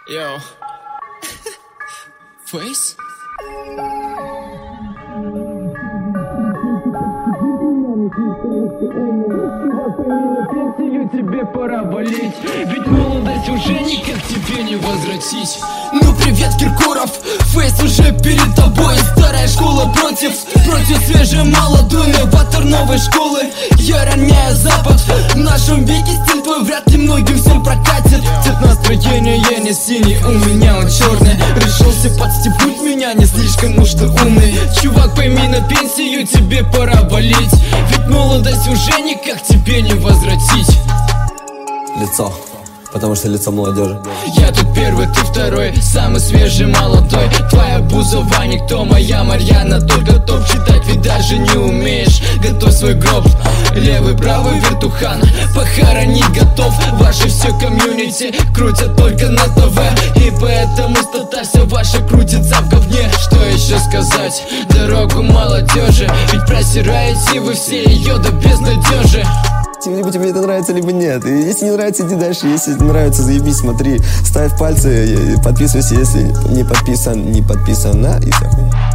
Yo. Face? Тебе пора болеть, ведь молодость уже никак тебе не возвратить. Ну привет, Киркоров, Фейс уже перед тобой. Старая школа против свежей молодой новатор новой школы. Я роняю Запад, в нашем веке стиль твой вряд ли многим всем прокатит. Цвет настроения я не синий, у меня он черный. Решился подстебуть меня, не слишком уж ты умный. Чувак, пойми, на пенсию тебе пора болеть, ведь молодость уже никак тебе не возвратить. Лицо, потому что лицо молодежи. Я тут первый, ты второй, самый свежий, молодой. Твоя Бузова никто, моя Марьяна только топ. Читать ведь даже не умеешь, готовь свой гроб. Левый, правый, вертухан, похоронить готов. Ваши все комьюнити крутят только на ТВ, и поэтому стата вся ваша крутится в говне. Что еще сказать, дорогу молодежи, ведь просираете вы все ее до безнадежи. Либо тебе это нравится, либо нет. И если не нравится, иди дальше. Если нравится, заебись, смотри. Ставь пальцы, подписывайся, если не подписана, и все.